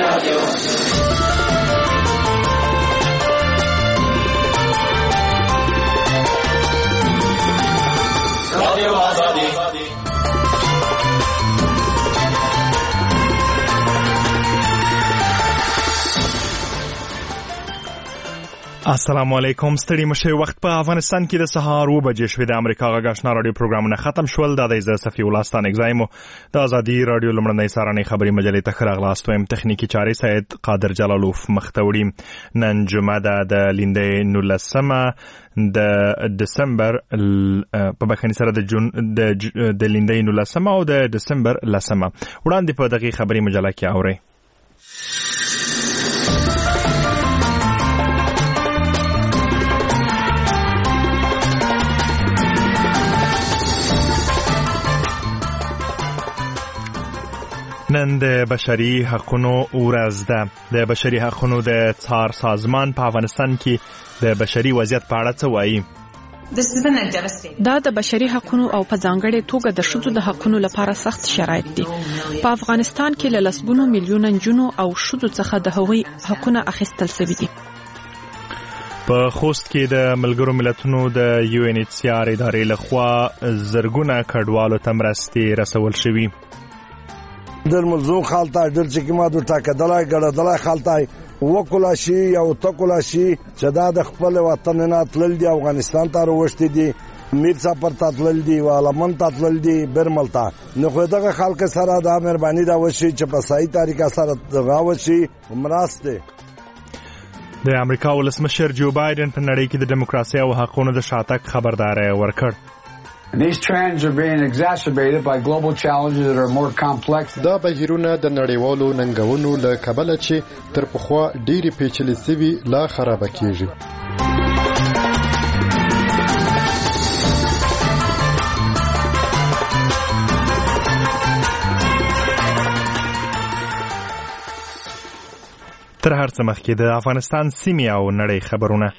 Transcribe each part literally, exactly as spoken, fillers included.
السلام علیکم. ستړي مشه وخت په افغانستان کې د سهار و بجې شوې. د امریکا غږ آشنا رادیو پروګرامونه ختم شول. دا د صفی ولستان اگزایمو د ازادي رادیو لمړنۍ سارنې خبري مجلې ته خراغلاست ويم. تخنیکی چاري سید قادر جلالوف مختوړي. نن جمعه ده د لیندې نولسمه د دسمبر په بخښنې سره د جون د د لیندې نولسمه او د دسمبر لسمه. وړاندې په دغه خبري مجله کې اوري. نن د بشري حقوقو ورځ ده. د بشري حقوقو د څار سازمان په افغانستان کې د بشري وضعیت په اړه څه وایي؟ دا د بشري حقوقو او په ځانګړې توګه د ښځو د حقوقو لپاره سخت شرایط دي. په افغانستان کې له لسګونو میلیونه نجونو او ښځو څخه د هغوی حقوقونه اخیستل شوي دي. په خوست کې د ملګرو ملتونو د یو ان ایچ سی آر ادارې لخوا زرګونه کډوالو ته مرستې رسول شوي. در ملزوم خالتای در چې ما د ټاکدلای ګړدلای خالتای وکولا شي او تکولا شي چې دا د خپل وطن نه تلل دي افغانستان ته وروشتي دي میرزا پر تاتلل دي والمن تاتلل دي برملتا نو خو دغه خلک سره دا مهرباني دا وشي چې په صحیح طریقه سره غاوشي مرسته. د امریکا ولسمشر جو بایدن په نړۍ کې د دیموکراسي او حقوقو د شاتګ خبرداري ورکړ. These trends are being exacerbated by global challenges that are more complex. دا بهیرونه د نړیوالو ننګونو له کبله چې تر پخوا ډېری پیچلې سوي لا خراب کیږي. تر هر څه مخکې د افغانستان سیمې او نړۍ خبرونه.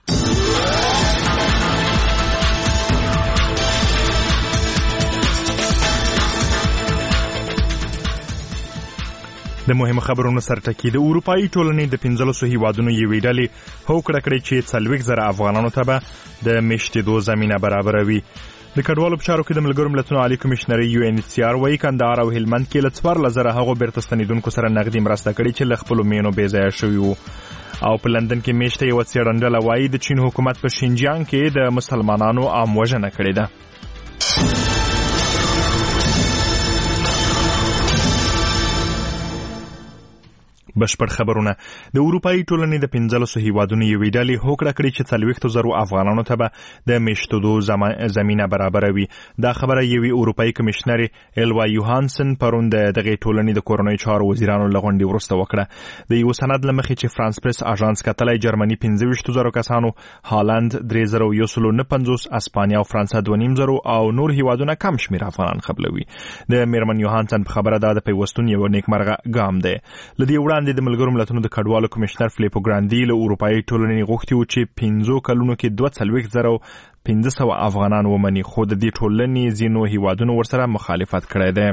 د مهمو خبرونو سرټکی. د اروپאי ټولنې د پنځلسو هیوادونو یوې ډلې هوکړه کړې چې څلوېښت زره افغانانو ته به د میشتېدو زمینه برابروي. د کډوالو په چارو کې د ملګرو ملتونو عالی کمشنر یو ان ایچ سی آر وايي کندهار او هلمند کې له څوارلس زره هغو بیرته ستنېدونکو سره نغدي مرسته کړې چې له خپلو مینو بې ځایه شوي وو. او په لندن کې میشته یوه څېړندله وايي د چین حکومت په شینجیانګ کې د مسلمانانو عام وژنه کړې ده. بشپړ خبرونه. د اروپאי ټولنې د پنځلسو هیوادونو یوې ډلې هوکړه کړې چې څلوېښتو زرو افغانانو ته به د میشتېدو زمینه برابروي. دا خبره یوې اروپאי کمشنر الوا یوهانسن پرون د دغه ټولنې د کورنۍ چارو وزیرانو له غونډې وروسته وکړه. د یو سند له مخې چې فرانس پریس اژانس کتلای جرمني پنځه ویشت زرو کسانو، هالند درې زره یو سل نه پنځوس، اسپانیا او فرانسه دوه نیم زرو او نور هیوادونه کم شمیر افغانان قبلوي. د میرمن یوهانسن په خبره دا د پیوستون یو نیکمرغه ګام دی. لدی وړاندې د ملګرو ملتونو د کډوالو کمشنر فلیپو ګراندي له اروپאי ټولنې غوښتي و چې پنځو کلونو کې دوه څلوېښت زره پنځه سوه افغانان ومني، خو د دې ټولنې ځینو هیوادونو ورسره مخالفت کړی دی.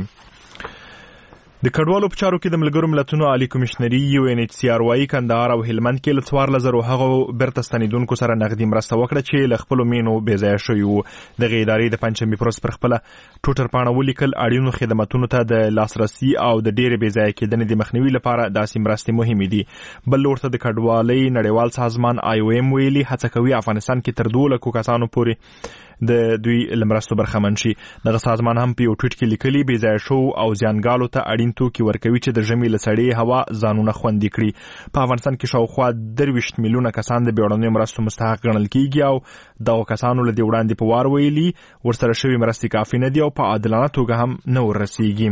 د کډوالو په چارو کې د ملګرو ملتونو عالی کمشنري یو ان ایچ سی آر وايي کندهار او هلمند کې له څوارلس زرو هغو بیرته ستنېدونکو سره نغدي مرسته وکړه چې له خپلو مینو بې ځایه شوي وو. دغې ادارې د پنجشنبې په ورځ پر خپله ټوټر پاڼه ولیکل اړینو خدماتونو ته د لاسرسي او د ډېرې بې ځایه کېدنې د مخنیوي لپاره داسې مرستې مهمې دي. بل لور ته د کډوالۍ نړیوال سازمان آی او ایم ویلي هڅه کوي افغانستان کې تر دوه لکو کسانو پورې د دوی لمرستو برخمن شي. دغه سازمان هم په یو ټویټ کې لیکلي بې ځایه شو او زیانګالو ته اړین توکي ورکوي چې د ژمي له سړې هوا ځانونه خوندي کړي. په افغانستان کې شاوخوا درویشت میلیونه کسان د بیړنیو مرستو مستحق ګڼل کیږي او دغو کسانو له دې وړاندې په وار ویلي ورسره شوي مرستې کافي نه دي او په عادلانه توګه هم نه وررسیږي.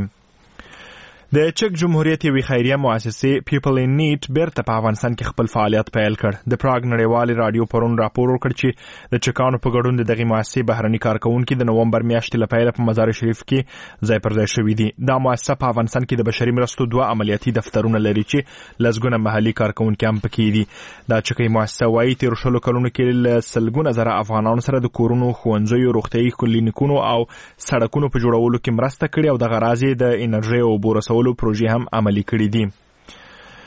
د چک جمهوریت یوې خیریه مؤسسې پیپل ان نیډ بیرته په افغانستان کې خپل فعالیت پیل کړ. د پراګ نړیوالې راډیو پرون راپور ورکړ چې د چکانو په ګډون د دغې مؤسسې بهرني کارکوونکي د نومبر میاشتې له پیله په مزار شریف کې ځای پر ځای شوي دي. دا مؤسسه په افغانستان کې د بشري مرستو دوه عملیاتي دفترونه لري چې لسګونه محلي کارکوونکي هم پکې دي. دا چکۍ مؤسسه وايي تېرو شلو کلونو کې له سلګونه زره افغانانو سره د کورونو، ښوونځیو، روغتیايي کلینیکونو او سړکونو په جوړولو کې مرسته کړې او دغه راز یې د انرژۍ او اوبو رسولو پروژې هم عملي کړي دي.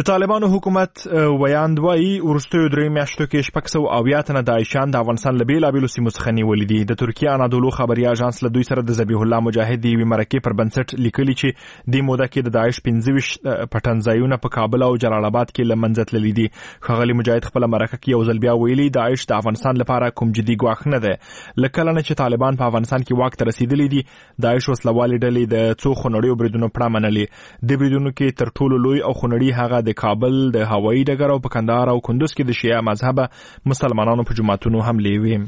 د طالبانو حکومت ویاند وایي ورستیو درې میاشتو کې شپږ سوه اویا تنه داعشیان د افغانستان له بېلابېلو سیمو څخه نیولي دي. د ترکیې انادولو خبري اژانس له دوی سره د ذبیح الله مجاهد د یوې مرکې پر بنسټ لیکلي چې دې موده کې د داعش پنځه ویشت پټنځایونه په کابل او جلال آباد کې له منځه تللي دي. ښاغلي مجاهد خپله مرکه کې یو ځل بیا ویلي داعش د افغانستان لپاره کوم جدي ګواښ نه دی. له کله نه چې طالبان په افغانستان کې واک ته رسېدلي دي داعش وسلوالې ډلې د څو خونړیو بریدونو پړه منلې. د بریدونو کې تر ټولو لوی او خونړي هغه د کابل د هوایي ډګر او په کندهار او کندوز کې د شیعه مذهبه مسلمانانو په جوماتونو حملې وې.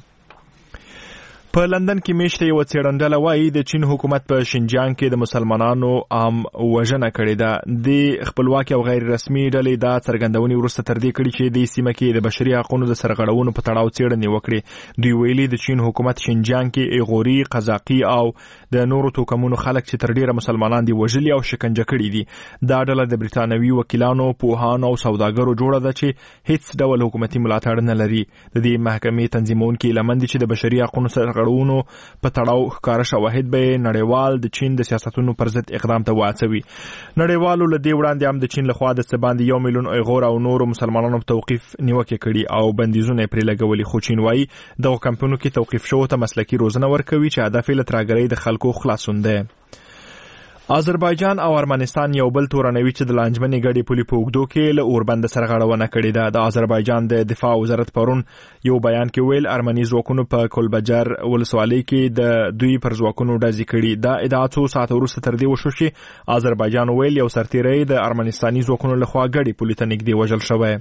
په لندن کې میشته یو څېړندله وایي د چین حکومت په شینجیانګ کې د مسلمانانو عام وژنه کړې ده. د خپلواکي او غیر رسمي ډلې دا څرګندونې وروسته تر دې کړي چې د سیمه کې د بشري حقوقو د سرغړونو په تړاو څېړنې وکړي. دوی ویلي د چین حکومت شینجیانګ کې ایغوري، قزاقي او د نورو توکمونو خلک چې تر ډیره مسلمانان دي وژلي او شکنجه کړي دي. دا ډله د برتانوي وکیلانو، پوهانو او سوداګرو جوړه ده چې هیڅ ډول حکومتي ملاتړ نه لري. د دې محکمې تنظیمونکي لمن دي چې د بشري حقوقو سرغړونو په تړاو ښکاره شواهد به نړیوال د چین د سیاستونو پر ضد اقدام ته واچوي. نړیوالو له دې وړاندې هم د چین لخوا د څه باندې یو میلیون ایغور او نورو مسلمانانو په توقیف نیوکې کړي او بندیزونه پرې لګولي. خو چین وایي دغو کمپونو کې توقیف شوو ته مسلکي روزنه ورکوي چې هدف یې له ترهګرۍ د خلکو خلاصون دی. آذربایجان او ارمنستان یو بل تورنوي چې د لانجمنې ګډې پولې په اوږدو کې له اوربند سرغړونه کړې ده. د آذربایجان د دفاع وزارت پرون یو بیان کې ویل ارمني ځواکونو په کلبجر ولسوالۍ کې د دوی پر ځواکونو ډزې کړي. دا ادعا څو ساعته وروسته تر دې وشو چې آذربایجان ویل یو سرتیری د ارمنستاني ځواکونو لخوا ګډې پولې ته نږدې وژل شوی.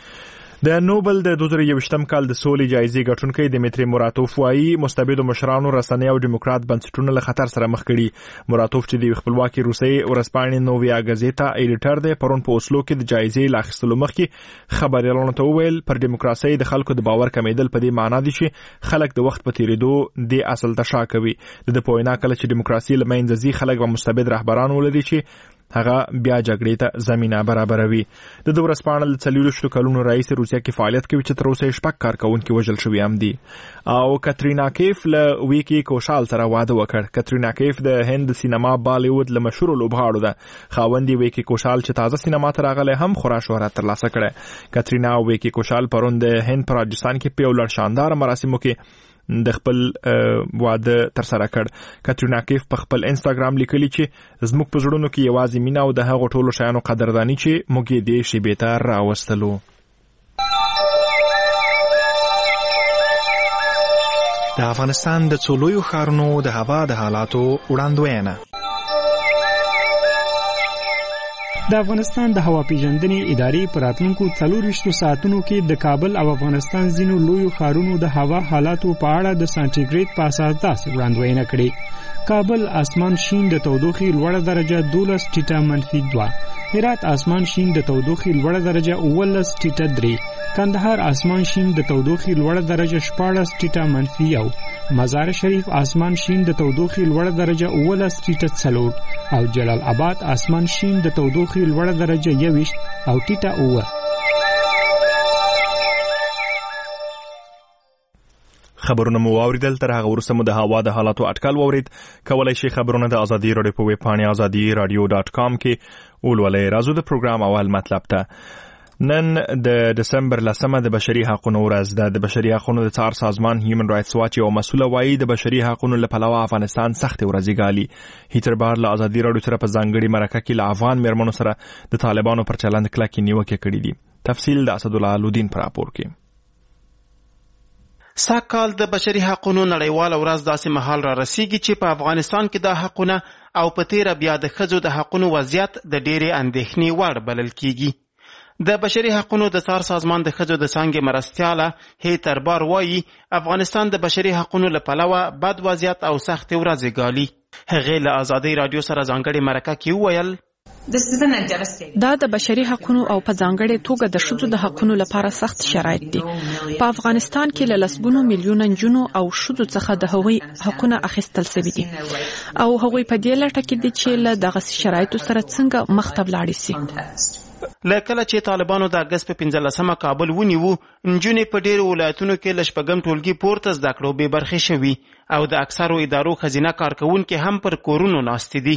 د نوبل د دوه زره یوویشتم کال د سولې جایزې ګټونکی دمیتری موراتوف وایي مستبدو مشرانو رسنۍ او ډیموکرات بنسټونه له خطر سره مخ کړي. موراتوف چې د خپلواکي روسي ورځپاڼې نوویا ګازیتا ایډیټر دی پرون په اوسلو کې د جایزې لا اخیستلو مخکې خبريالانو ته وویل پر ډیموکراسي د خلکو د باور کمیدل په دې معنی دي چې خلک د وخت په تیریدو د اصل ته شا کوي. د د پوینا کله چې ډیموکراسي لمنځه ځي خلک به مستبد رهبران ولري چې هغه بیا جګړې ته زمينه برابروي. د دوه ورځپاڼې څلوېښتو کلونو رئیس روسیا کې فعالیت کوي چې تر اوسه شپږ کارکونکي وژل شوي هم دي. او کاترینا کیف له ویکی کوشال سره واده وکړ. کاترینا کیف د هند سینما بالیوود له مشهور لوبغاړو ده. خاوند ویکی کوشال چې تازه سینما ته راغلی هم خورا شهرت ترلاسه کړی. کاترینا او ویکی کوشال پرون د هند په راجستان کې په یو لړ شاندار مراسمو کې د خپل واده تر سره کړ. کاترینا کیف په خپل انستګرام لیکلی چې زموږ په زړونو کې یوازې مینه او د هغو ټولو شیانو قدرداني چې موږ یې دې شیبې ته راوستلو. د افغانستان د څو لویو ښارونو د هوا د حالاتو وړاندوینه. د افغانستان د هوا پیژندنې ادارې په راتلونکو څلورویشتو ساعتونو کې د کابل او افغانستان ځینو لویو ښارونو د هوا حالاتو په اړه د سانټیګریډ په اساس داسې وړاندوینه کړې. کابل اسمان شین د تودوخې لوړه درجه دولس ټیټه منفي دوه، هرات اسمان شین د تودوخې لوړه درجه اوولس ټیټه درې، کندهار اسمان شین د تودوخې لوړه درجه شپاړس ټیټه منفي یو، مزار شریف اسمان شین د تودوخې لوړه درجه اوولس ټیټه څلور او جلال آباد اسمان شین د تودوخې لوړه درجه یوویشت او ټیټه اووه. خبرونه مو واوریدل. تر هغه وروسته مو د هوا د حالاتو اټکل واورید. کولای شئ خبرونه د ازادي رادیو په ویب پاڼې ازادي رادیو ډاټ کام کې ولولئ. راځو د پروګرام اول مطلب ته. نن د دسمبر لسمه د بشري حقوقو ورځ ده. د بشري حقوقو د څار سازمان هیومن رائټس واچ او مسؤل وایي د بشري حقوقو له پلوه افغانستان سخت ورځي ګالي. هیتر بار له ازادي رادیو سره په ځانګړي مرکه کې له افغان میرمنو سره د طالبانو پر چلند کلکې نیوکې کړې دي. تفصیل د اسدالله الودین پر راپور کې. ساکال د بشري حقوقو نړیواله ورځ داسې مهال را رسیږي چې په افغانستان کې د حقوقو او په تیر بیا د ښځو د حقوقو وضعیت د ډېرې اندېښنې وړ بلل کیږي. د بشري حقوقو د څار سازمان د ښځو د څانګې مرستیاله هیتر بار وایي افغانستان د بشري حقوقو له پلوه بد وضعیت او سخت ورځې ګالي. هغې له ازادي رادیو سره ځانګړې مرکه کې وویل دا د بشري حقوقو او په ځانګړې توګه د ښځو د حقوقو لپاره سخت شرایط دي. په افغانستان کې له لسګونو میلیونه نجونو او ښځو څخه د هغوی حقوقونه اخیستل شوي دي او هغوی په دې لټه کې دي چې له دغه شرایطو سره څنګه مخ ته ولاړ شي. له کله چې طالبانو د اګست په پنځلسمه کابل ونیو، نجونې په ډېرو ولایتونو کې له شپږم ټولګي پورته زده کړو بې برخې شوي او د اکثرو ادارو ښځینه کارکوونکې هم پر کورونو ناستې دي.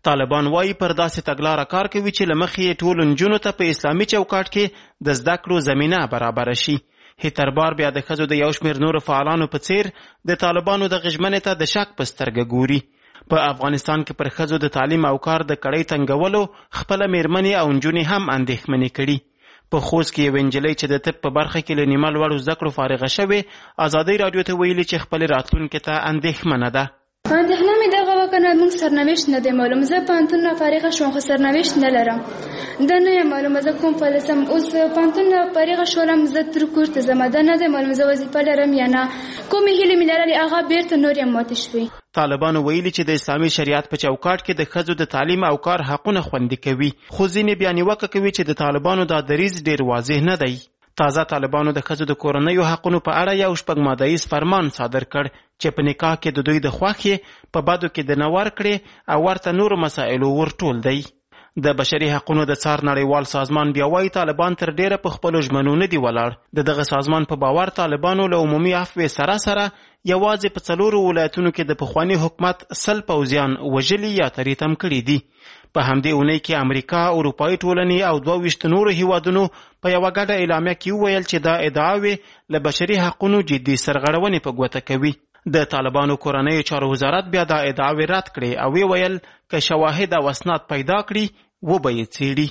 طالبان وايي پر داسې تګلاره کار کوي چې له مخې ټولو نجونو ته په اسلامي چوکاټ کې د زده کړو زمینه برابره شي. هیتربار بیا د ښځو د یو شمېر نورو فعالانو په څیر د طالبانو د غژمنې ته د شک په سترګه ګوري. په افغانستان کې پر ښځو د تعلیم او کار د کړۍ تنګولو خپله میرمنې او نجونې هم اندېښمنې کړي. په خوست کې یوه نجلۍ چې د طب په برخه کې له نیمه لوړو زده کړو فارغه شوې ازادۍ راډیو ته ویلي چې خپلې راتلونکي ته اندېښمنه ده. اندېښنه مې دغه وکنه موږ سرنوشت نه دی معلوم. زه پوهنتون نه فارغه شوم خو سرنوشت نه لرم. دا نه یم معلومه زه کوم فعاله سم. اوس پوهنتون نه فارغه شولم زه تر کور ته ځم. دا نه دی معلوم زه وظیفه لرم یا نه. کومې هیلې مې لرلې هغه بیرته نور یې ماتې شوې. طالبانو ویلي چې د اسلامي شریعت په چوکاټ کې د ښځو د تعلیم او کار حقونه خوندي کوي، خو ځینې بیا نیوکه کوي چې د طالبانو دا دریځ ډیر واضح نه دی. تازه طالبانو د ښځو د کورنیو حقونو په اړه یو شپږ مادهیز فرمان صادر کړ چې په نکاح کې د دوی د خوښې په بدو کې د نه ورکړې او ورته نورو مسایلو ورټول دی. د بشري حقونو د څار نړیوال سازمان بیا وایي طالبان تر ډیره په خپلو ژمنو نه دي ولاړ. د دغه سازمان په باور طالبانو له عمومي عفوې سره سره یوازې په څلورو ولایتونو کې د پخواني حکومت سل پوځیان وژلي یا تریتم کړي دي. په همدې اونۍ کې امریکا، اروپایي ټولنې او دوه ویشت نورو هیوادونو په یوه ګډه اعلامیه کې وویل چې دا ادعاوې له بشري حقونو جدي سرغړونې په ګوته کوي. د طالبانو کورنیو چارو وزارت بیا دا ادعاوې رد کړې او ویل که شواهد او اسناد پیدا کړي و به یې څېړي.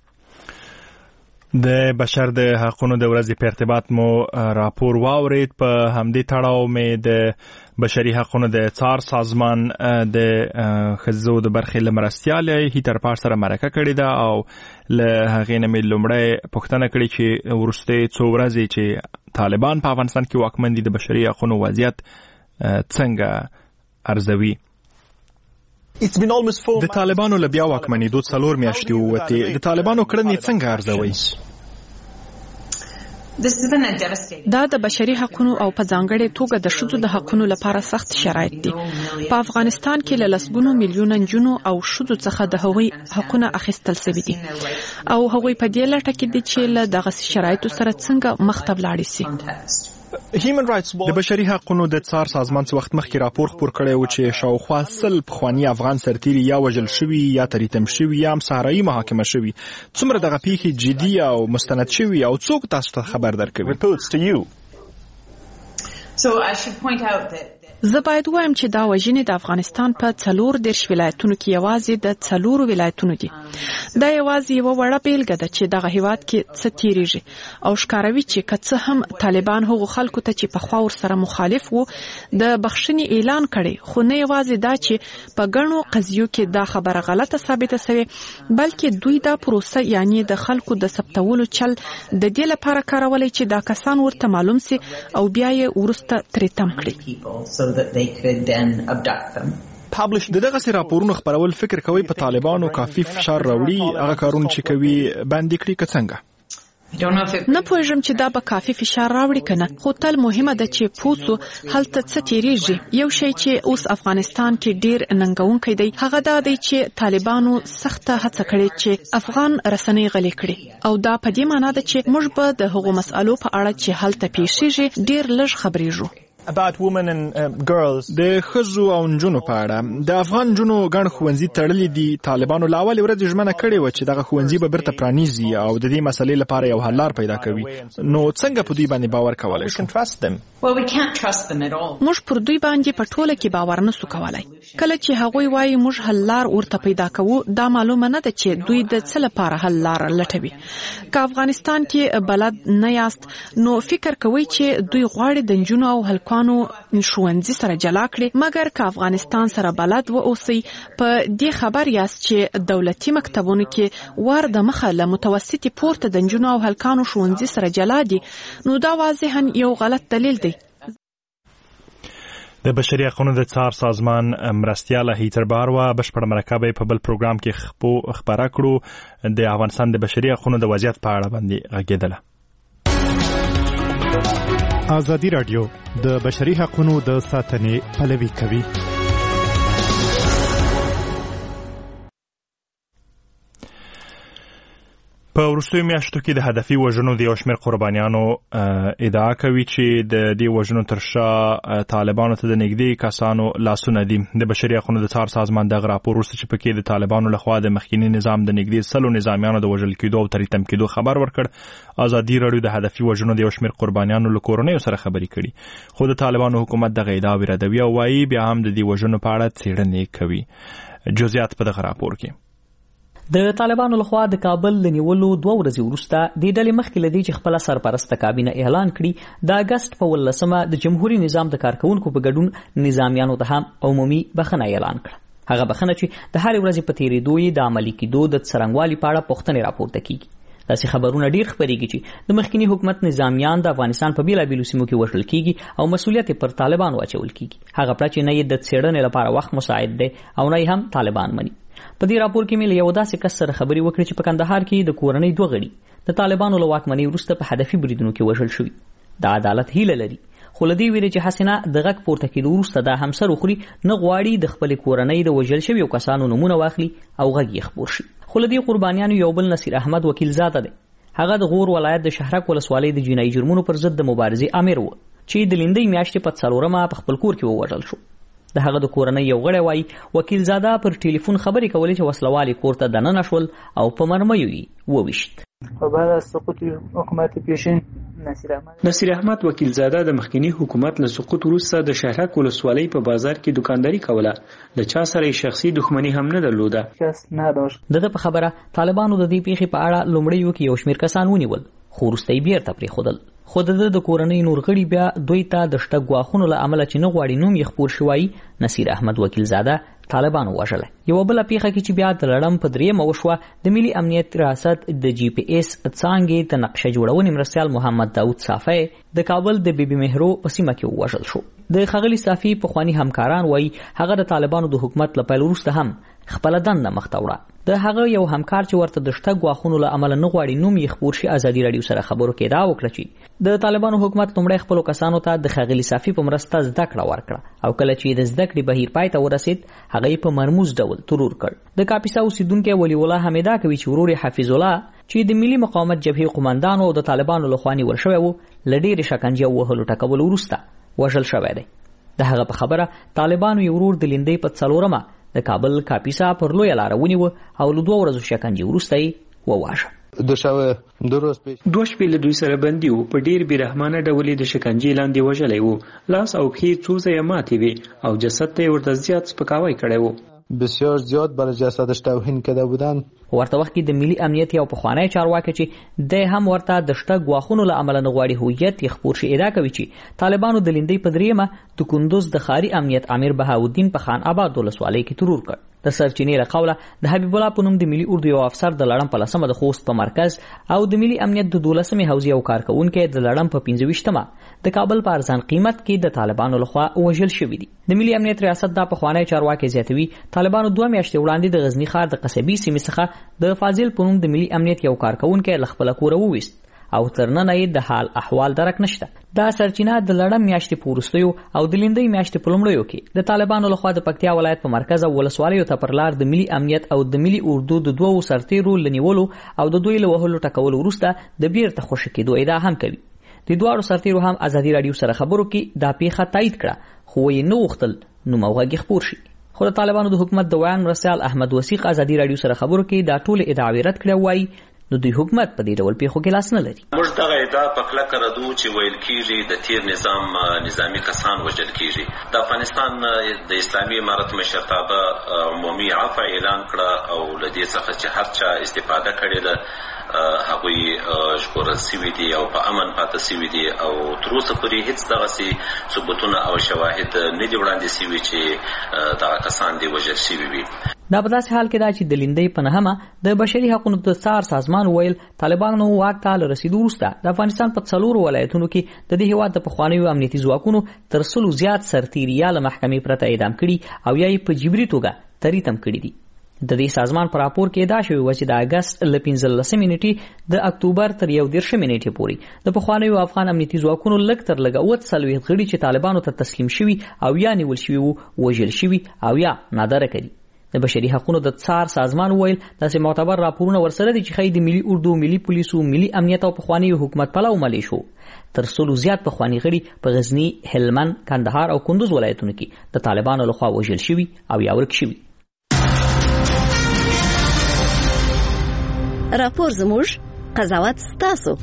د بشر د حقونو د ورځې په ارتباط مو راپور واورید. په همدې تړاو مې د بشري حقونو د څار سازمان د ښځو د برخې له مرستیالې هیترپار سره مرکه کړې ده او له هغې نه مې لومړی پوښتنه کړې چې وروستۍ څو ورځې چې طالبان په افغانستان کې واکمن دي د بشري حقونو وضعیت څنګه ارزوي. د طالبانو له بیا واکمنېدو څلور میاشتې ووتې. د طالبانو کړنې څنګه ارزوئ؟ دا د بشري حقونو او په ځانګړې توګه د ښځو د حقونو لپاره سخت شرایط دي. په افغانستان کې له لسګونو میلیونه نجونو او ښځو څخه د هغوی حقونه اخیستل شوي دي او هغوی په دې لټه کې دي چې له دغسې شرایطو سره څنګه مخ ته ولاړې سي. د بشري حقونو د څار سازمان څه وخت مخکې راپور خپور کړی و چې شاوخوا سل پخواني افغان سرتیري یا وژل شوي یا تریتم شوي یا هم صحرایي محاکمه شوي. څومره دغه پیښې جدي او مستند شوي او څوک تاسو ته خبر درکوي؟ زه باید وایم چې دا وژنې د افغانستان په څلور دېرش ولایتونو کې یوازې د څلورو ولایتونو دي. دا یوازې یوه وړه بیلګه ده چې دغه هیواد کې څه تیریږي او ښکاروي چې که څه هم طالبان هغو خلکو ته چې پخوا ورسره مخالف وو د بخښنې اعلان کړی، خو نه یوازې دا چې په ګڼو قضیو کې دا خبره غلطه ثابته سوې، بلکې دوی دا پروسه یعنی د خلکو د ثبتولو چل د دې لپاره کارولی چې دا کسان ورته معلوم سي او بیا یې وروسته ترې تم کړي. د دغسې راپورونو خپرول فکر کوي په طالبانو کافي فشار راوړي هغه کارونه چې کوي باندې کړي که څنګه؟ نه پوهېږم چې دا به کافي فشار راوړي که نه، خو تل مهمه ده چې پوه سو هلته څه تیریږي. یو شی چې اوس افغانستان کې ډیر ننګونکی دی هغه دا دی چې طالبانو سخته هڅه کړې چې افغان رسنۍ غلې کړي او دا په دې معنا ده چې موږ به د هغو مسألو په اړه چې هلته پیښیږي ډیر لږ خبرېږو. د ښځو او نجونو په اړه د افغان نجونو ګڼ ښوونځي تړلي دي. طالبانو له اولې ورځې ژمنه کړې وه چې دغه ښوونځي به بیرته پرانیزي او د دې مسلې لپاره یو حل لار پیدا کوي. نو څنګه په دوی باندې باور کولی شو؟ موږ پر دوی باندې په ټوله کې باور نسو کولی. کله چې هغوی وایي موږ حل لار ورته پیدا کوو دا معلومه نه ده چې دوی د څه لپاره حل لار لټوي. که افغانستان کې بلد نه یاست نو فکر کوئ چې دوی غواړي د نجونو او هلکانو ښوونځي سره جلا کړي، مګر که افغانستان سره بلد و اوسئ په دې خبر یاست چې دولتي مکتبونو کې ور د مخه له متوسطې پورته د نجونو او هلکانو ښوونځي سره جلا دي، نو دا واضحاً یو غلط دلیل دی. د بشري حقونو د څار سازمان مرستیاله هیتربار و بشپړه مرکه به په بل پروګرام کې خپاره کړو. د افغانستان د بشري حقونو د وضعیت په اړه باندې غږېدله. ازادي راډیو د بشري حقونو د ساتنې پلوي کوي. په وروستیو میاشتو کې د هدفي وژنو د یو شمېر قربانیانو ادعا کوي چې د دې وژنو تر شا طالبانو ته د نږدې کسانو لاسونه دي. د بشري حقوقو د څار سازمان دغه راپور وروسته چې پکې د طالبانو لخوا د مخکینی نظام د نږدې سلو نظامیانو د وژل کېدو او تریتم کېدو خبر ورکړ. ازادي راډیو د هدفي وژنو د یو شمېر قربانیانو له کورنیو سره خبرې کړي، خو د طالبانو حکومت دغه ادعاوې ردوي او وایي بیا هم د دې وژنو په اړه څېړنې کوي. جزئیات په دغه راپور کې. د طالبانو لخوا د کابل د نیولو دوه ورځې وروسته د ډلې مخکې لدی چې خپل سرپرسته کابینه اعلان کړي د اگست په ولسمه د جمهوریت نظام د کارکونکو په ګډون نظامیانو ته هم عمومي بخښنه اعلان کړه. هغه بخښنه چې د هر ورځې په تیریدو د عملي کېدو د څرنګوالي په اړه پوښتنې راپورته کیږي. داسې خبرونه ډیر خپرېږي چې د مخکینی حکومت نظامیان د افغانستان په بیلابیلو سیمو کې وژل کیږي او مسؤلیت پر طالبانو اچول کیږي. هغه پړه چې نه یې د څېړنې لپاره وخت مساعد دی او نه هم طالبان مني. په دې راپور کې مې یو داسې کس سره خبرې وکړې چې په کندهار کې د کورنۍ دوه غړي د طالبانو له واکمنۍ وروسته په هدفي بریدونو کې وژل شوي. د عدالت هیله لري، خو له دې ویرې چې حسینه د غږ پورته کېدو وروسته دا هم سر وخوري نه غواړي د خپلې کورنۍ د وژل شویو کسانو نومونه واخلي او غږ یې خپور شي. خو له دې قربانیانو یو بل نصیر احمد وکیل زاده دی. هغه د غور ولایت د شهرک ولسوالۍ د جنایي جرمونو پر ضد د مبارزې امیر و چې د لیندۍ میاشتې په څلورمه په خپل کور کې ووژل شو. د هغه د کورنۍ یو غړی وایي وکیل زاده پر ټلیفون خبرې کولې چې وسلوالې کور ته دننه شول او په مرمیو یې وویشت. و بعد از سقوط حکومت پیشین نصیر احمد نصیر احمد وکیل زاده د مخکنی حکومت له سقوط وروسته د شهرک ولسوالۍ په بازار کې دکانداري کوله. د چا سره شخصي دښمنی هم نه درلوده. کس نه داشت. دغه په خبره طالبانو د دې پیښې په اړه لومړی کې یو شمېر کسان ونیول، خو وروسته یې بیرته پرېښودل. خو د د کورنۍ نور غړي بیا دوی ته د شته ګواښونو له امله چې نه غواړي نوم یې خپور شوی نصیر احمد وکیل زاده طالبانو وژلی. یو بله پیښه کې چې بیا د لړم په دریمه وشوه د ملي امنیت ریاست د جی پی ایس څانګې د نقشه جوړونې مرستیال محمد داود صافی د کابل د بیبي مهرو په سیمه کې ووژل شو. د ښاغلي صافی پخواني همکاران وایي هغه د طالبانو د حکومت له پیل وروسته هم خپله دنده مخته وړه. د هغه یو همکار چې ورته د شته ګواښونو له امله نه غواړي نوم یې خپور شي ازادي راډیو سره خبرو کې ادعا وکړه چې د طالبانو حکومت لومړی خپلو کسانو ته د ښاغلي صافي په مرسته زده کړه ورکړه او کله چې د زده کړې بهیر پای ته ورسید هغه یې په مرموز ډول ترور کړ. د کاپیسا اوسیدونکی ولی الله هم ادعا کوي چې ورور حفیظ الله چې د ملي مقاومت جبهې قومندان او د طالبانو لخوا نیول شوی و له ډېرې شکنجې وهلو ټکولو وروسته وژل شوی دی. د هغه په خبره طالبانو یې ورور د لیندۍ په څلورمه د کابل کاپیسا پر لویه لاره ونیوه او له دوه ورځو شکنجې وروسته یې وواژه. دوه شپې له دوی سره بندي و، په ډېر بېرحمانه ډول یې د شکنجې لاندې وژلی و. لاس او پښې څو ځایه ماتې وې او جسد ته یې ورته زیات سپکاوی کړی و. بسیار زیاد برای جسدش توهین کرده بودند. ورته وخت کې د ملي امنیت یو پخوانی چارواکی چې د هم ورته د شته ګواښونو له امله نه غواړي هویت یې خپور شي ادعا کوي چې طالبانو د لیندۍ په دریمه د کندوز د ښاري امنیت امیر بهاودین په خان آباد ولسوالۍ کې ترور کړ. د سرچینې له قوله د حبیب الله په نوم د ملي اردو یو افسر د لړم په لسمه د خوست په مرکز او د ملي امنیت د دولسمې حوزې یو کارکوونکی د لړم په پنځه ویشتمه د کابل په ارزان قیمت کې د طالبانو لخوا وژل شوي دي. د ملي امنیت ریاست دا پخوانی چارواکی زیاتوي طالبانو دوه میاشتې وړاندې د غزني ښار د قصبي سیمې څخه د فاضل په نوم د ملي امنیت یو کارکوونکی له خپله کوره وویست او تر ننه یې د حال احوال درک نشته. دا سرچینه د لړم میاشتې په وروستیو او د لیندۍ میاشتې په لومړیو کې د طالبانو لخوا د پکتیا ولایت په مرکز او ولسوالیو ته پر لار د ملي امنیت او د ملي اردو د دوو سرتیرو له نیولو او د دوی له وهلو ټکولو وروسته د بیرته خوشي کېدو ادعا هم کوي. د دواړو سرتیرو هم ازادي راډیو سره خبرو کې دا پیښه تایید کړه، خو یې نه غوښتل نوم او غږ خپور شي. خو د طالبانو د حکومت د ویان مرستیال احمد وثیق ازادي راډیو سره خبرو کې دا ټول ادعاوې رد کړې وایي نو دوی حکومت په دې ډول پیښو کې لاس نه لري. موږ دغه ادعا په کلکه ردو چې ویل کېږي د تیر نظام نظامی کسان وژل کېږي. د افغانستان د اسلامي امارت مشرتابه عمومي عفو اعلان کړه او له دې څخه چې هر چا استفاده کړې ده هغوی ژغورل سوي دي او په امن پاته سوي دي او تر اوسه پورې هېڅ دغسې ثبوتونه او شواهد نه دي وړاندې سوي چې دغه کسان دي وژل سوي وي. دا په داسې حال کې دا چې د لیندۍ په نهمه د بشري حقوقو د څار سازمان ویل طالبانو واک ته له رسیدو وروسته د افغانستان په څلورو ولایتونو کې د دې هېواد د پخوانیو امنیتي ځواکونو تر سلو زیات سرتیري یا له محکمې پرته اعدام کړي او یا یې په جبري توګه تریتم کړي دي. د دې سازمان پر راپور کې ادعا شوې وه چې د اګست له پنځلسمې نیټې د اکتوبر تر یو دېرشمې نیټې پورې د پخوانیو افغان امنیتي ځواکونو لږ تر لږه اووه څلوېښت غړي چې طالبانو ته تسلیم شوي او یا نیول شوي وو وژل شوي او یا نادره کړي. د بشري حقوقو د څار سازمان ویل داسې معتبر راپورونه ورسره دي چې خې د ملي اردو، ملي پولیسو، ملي امنیت او پخوانی حکومت پلاو ملیشو تر څلو زیات پخوانی غړي په غزنی، هلمند، کندهار او کندوز ولایتونو کې د طالبانو لخوا وژل شوي او یا ورک شوي. راپور زموږ، قضاوت ستاسو.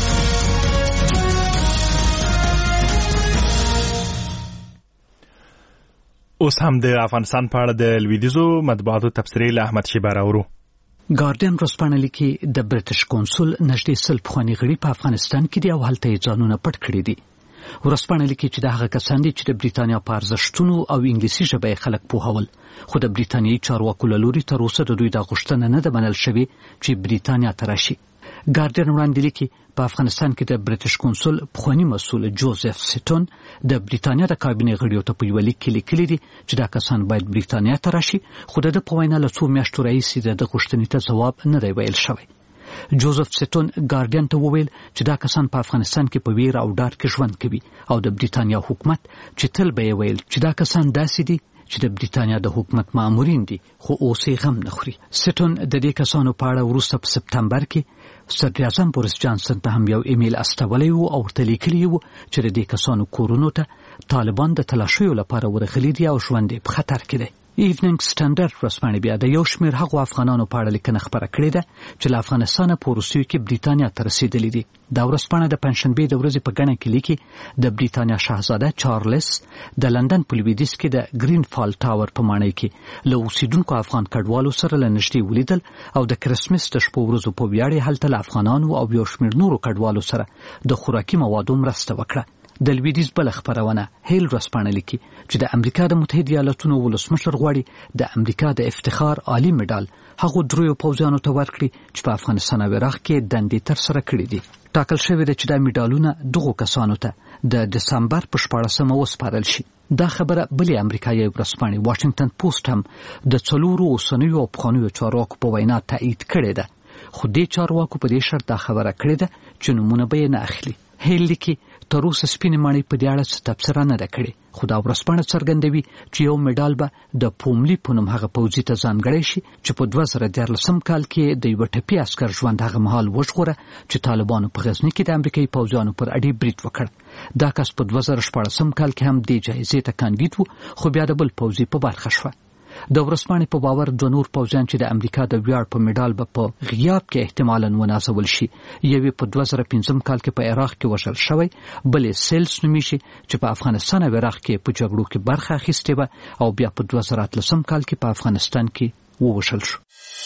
اوس هم د افغانستان په اړه د لویدیځو مطبوعاتو تبصرې له احمد شیبه راوړو. ګارډین ورځپاڼه لیکي د برټش کونسل نږدې سل پخواني غړي په افغانستان کې دي او هلته یې ځانونه پټ کړي دي. ورځپاڼه لیکي چې د هغه کسان دي چې د بریتانیا په ارزښتونو او انګلیسي ژبه یې خلک پوهول، خو د بریتانیایي چارواکو له لوري تر اوسه د دوی دا غوښتنه نه ده منل شوې چې بریتانیا ته راشي. ګارډین وړاندې لیکي په افغانستان کې د برټش کونسل پخوانی مسؤل جوزف سیټون د بریتانیا د کابینې غړیو ته په یو لیک کې لیکلي دي چې دا کسان باید بریتانیا ته راشي، خو د په وینا له څو میاشتو راهیسې د غوښتنې ته ځواب نه دی ویل شوی. جوزف سیټون ګارډین ته وویل چې دا کسان په افغانستان کې په ویر او ډار کې ژوند کوي او د بریتانیا حکومت چې تل به یې ویل چې دا کسان داسې دي چې د بریتانیا د حکومت مامورین دي خو اوس یې غم نه خوري. سیټون د دې کسانو په اړه وروسته په سپتمبر کې صدر اعظم بوریس جانسن ته هم یو ایمیل استولی و او ورته لیکلي و چې د دې کسانو کورونو ته طالبان د تلاشیو لپاره ورغلي دي او ژوند یې په خطر کې دی. ایوننګ سټنډرډ ورځپاڼې بیا د یو شمېر هغو افغانانو په اړه لیکنه خپره کړې ده چې له افغانستانه په وروستیو کې بریتانیا ته رسېدلي دي. دا ورځپاڼه د پنجشنبې د ورځې په ګڼه کې لیکي د بریتانیا شاهزاده چارلس د لندن په لویدیځ کې د ګرین فال ټاور په ماڼۍ کې له اوسیدونکو افغان کډوالو سره له نږدې ولیدل او د کرسمس د شپو ورځو په ویاړ یې هلته له افغانانو او یو شمېر نورو کډوالو سره د خوراکي موادو مرسته وکړه. د لویدیځ بل خبرونه هیل ورځپاڼه لیکي چې د امریکا د متحده ایالاتونو ولسمشر غواړي د امریکا د افتخار عالی مډال هغو دریو پوځیانو ته ورکړي چې په افغانستان او عراق کې دندې ترسره کړي دي. ټاکل شوی دی چې دا مډالونه دغو کسانو ته د دسمبر په شپاړسمه وسپارل شي. دا خبره بلې امریکایي ورځپاڼې واشنگټن پوسټ هم د څلورو اوسنیو او پخوانیو چارواکو په وینا تایید کړې ده، خو دې چارواکو په دې شرط دا خبره کړې ده چې نومونه به یې نه اخلي. هیل لیکي تر اوسه سپینې ماڼۍ په دې اړه څه تبصره نه ده کړې، خو دا ورځپاڼه څرګندوي چې یو مډال به د پوملي په نوم هغه پوځي ته ځانګړی شي چې په دوه زره دیارلسم کال کې د یوه ټپي عسکر ژوند هغه مهال وژغوره چې طالبانو په غزني کې د امریکایي پوځیانو پر اډې برید وکړ. دا کس په دوه زره شپاړسم کال کې هم دې جایزې ته کاندید و، خو بیا د بل پوځي په برخه شوه. د ورځپاڼې په باور دوه نور پوځیان چې د امریکا د ویاړ په مډال به په غیاب کې احتمالاً ونازول شي، یوې په دوه زره پنځم کال کې په عراق کې وژل شوی، بلې سیلز نومیږي چې په افغانستان او عراق کې په جګړو کې برخه اخیستې وه او بیا په دوه زره اتلسم کال کې په افغانستان کې ووژل شو.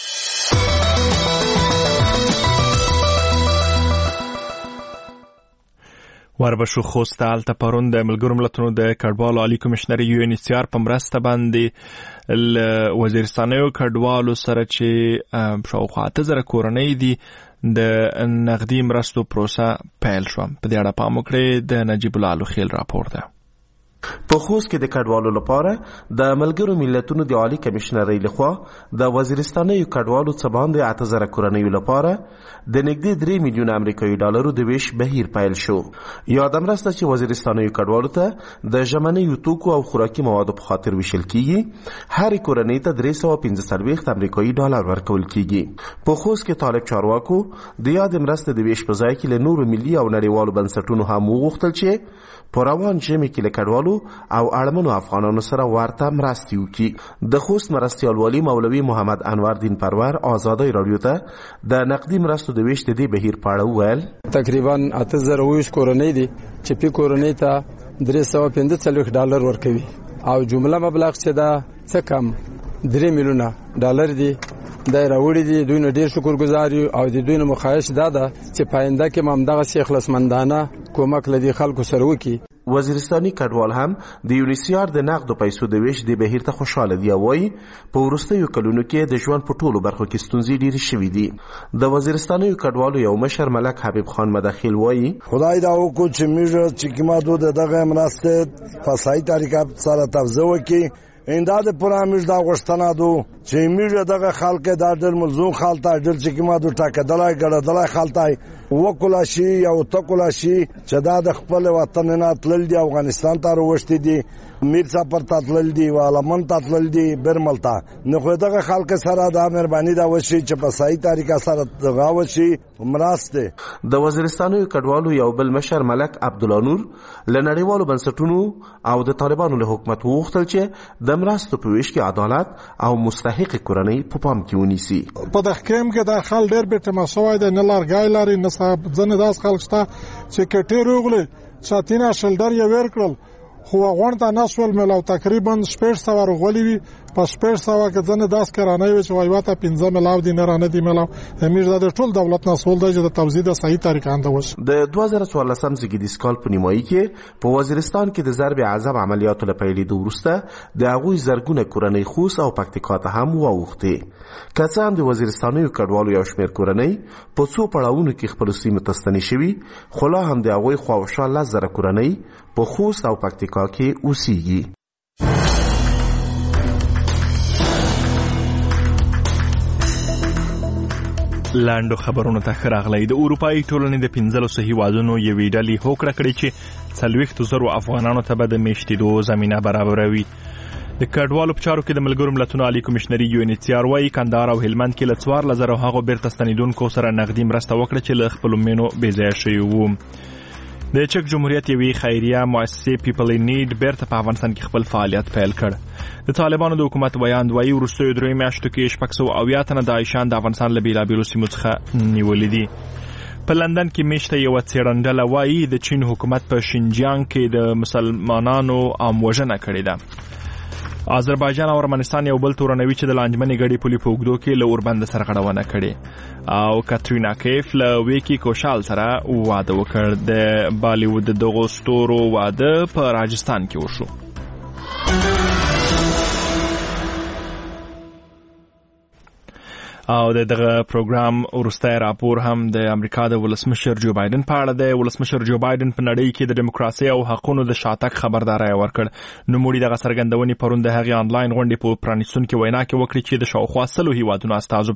وربشو خوست هلته پرون د ملګرو ملتونو د کډوالو عالی کمشنر یو ان ایچ سی آر په مرسته باندې وزیرستانیو کډوالو سره چې شاوخوا اته زره کورنۍ دي د نقدي مرستو پروسه پیل شو. په دې اړه پام وکړئ، د نجیب الله لوخیل راپور ده. په خوست کې د کډوالو لپاره د ملګرو ملتونو د عالی کمشنرۍ لخوا د وزیرستانیو کډوالو څخه باندې اته زره کورنیو لپاره د نږدې درې میلیون امریکایي ډالرو د ویش بهیر پیل شو. یاد مرسته چې وزیرستانیو کډوالو ته د ژمنیو توکو او خوراکي موادو په خاطر ویشل کیږي، هر کورنۍ ته درې سوه پنځه څلوېښت امریکایي ډالر ورکول کیږي. په خوست کې طالب چارواکو د یاد مرسته د ویش په ځای کې له نورو ملي او نړیوالو بنسټونو هم وغوښتل چې په روان ژمي کې له کډوالو او اړمنو افغانانو سره ورته مرستې وکړي. د خوست مرستیال والی مولوي محمد انور دین پرور آزادۍ راډیو ته د نقدي مرستو د ویش د دې بهیر په اړه وویل. تقریبا اته زره اوویشت کورنۍ دي چې په کورنۍ ته درې سوه پنځه څلوېښت ډالر ورکوي او جمله مبلغ چې دا څه کم درې میلیونه ډالر دي. دا راوړي دي، دوی نه ډیر شکرګزار یو او د دوی نه مخایش دا ده چې پاینده کې مامدغه اخلاصمندانه کومک لدی خلکو سره وکړي. وزیرستاني کډوال هم د یونیسیار د نقد پیسو د ویش د بهیر ته خوشاله دی. وایي په وروستیو کلونو کې د ژوند په ټولو برخو کې ستونزې ډېرې شوې دي. د وزیرستانیو کډوالو یو مشر ملک حبیب خان مداخل وایي خدای دا وکړو چې موږ چې کومه دود دغه مرستې په صحیح طریقه سره توزیع وکړي. ایندا د پرامش دا غشتنه دو چې میږه دغه خلک دا ډېر ملزوم خالته ډېر چې کما دو ټاکدلای ګړدلای خالتای وکولا شي او تکولا شي چې دا د خپل وطن نه تلل دی افغانستان ته وروشتي دي میر څپر ته تلل دي والمن ته تلل دي برمل ته نو خو دغه خلک سره دا مهرباني دا وشي چې په صحیح طریقه سره دغه وشي مراسته. د وزیرستانو کډوالو یو بل مشر ملک عبدالله نور لنړیوالو بنسټونو او د طالبانو له حکومت وغوښتل چې د مرستو په ویش کې عدالت او مستحق کورنۍ په پام کې ونیسي. په دغه کېم کې د خل ډېر به تماسوي د نلارګای لري نه صاحب ځنه داس خلک شته چې کټې روغله چاتینا شلډر یې ور کړل خو غونډه نسول ملاو تقریبا شپږ سوه ورغولي وي په شپږ سوه کې ځنه داس کرانه وي چې وایواته پنځه ملاو دي نه رانه دي ملاو امیر د ټول دولت نسول د توزیع د صحیح طریقه اندوش. د دوه زره څوارلسم زیږدیز کال په نیمایي کې په وزیرستان کې د ضرب اعظم عملیاتو له پیلېدو وروسته د هغوی زرګونه کورنۍ خوست او پکتیکا ته هم واوښتې. که څه هم د وزیرستانیو کډوالو یو شمېر کورنۍ په څو پړاوونو کې خپلو سیمو ته ستنې شوي خو لا هم د هغوی خواوشا لس زره کورنۍ په خوست او پکتیکا کې اوسېږي. لاندو خبرونو ته راغلی. د اروپایي ټولنې د پنځلسو هیوادونو یوې ډلې هوکړه کړې چې څلوېښتو زرو افغانانو ته به د میشتېدو زمینه برابروي. د کډوالو په چارو کې د ملګرو ملتونو عالی کمشنري یو ان ایچ سی آر وايي کندهار او هلمند کې له څوارلس زره هغو بیرته ستنېدونکو سره نغدي مرسته وکړه چې له خپلو مینو بېځایه شوي وو. د چک جمهوریت یوې خیریه مؤسسې پیپل ان نیډ بیرته په افغانستان کې خپل فعالیت پیل کړ. د طالبانو د حکومت ویاند وایي وروستیو دریو میاشتو کې شپږ سوه اویا تنه داعشان د افغانستان له بېلابېلو سیمو څخه نیولي دي. په لندن کې میشته یوه څېړندله وایي د چین حکومت په شینجیانګ کې د مسلمانانو عاموژنه کړې ده. آذربایجان او ارمنستان یو بل تورنوي چې د لانجمنې ګډې پولې په اوږدو کې له اوربند سره غړونه کړې او کاترینا کیف له ویکي کوشال سره واده وکړ. د بالیوود دغو ستورو واده په راجستان کې وشو. او دغه پروګرام وروستی راپور هم د امریکا د ولسمشر جو بایدن په اړه دی. ولسمشر جو بایدن په نړۍ کې د دیموکراسۍ او حقونو د شاتګ خبرداری ورکړ. نوموړي دغه څرګندونې پرون د هغې آنلاین غونډې په پرانیستونکې وینا کې وکړې چې د شاوخوا سلو هیوادونو استازو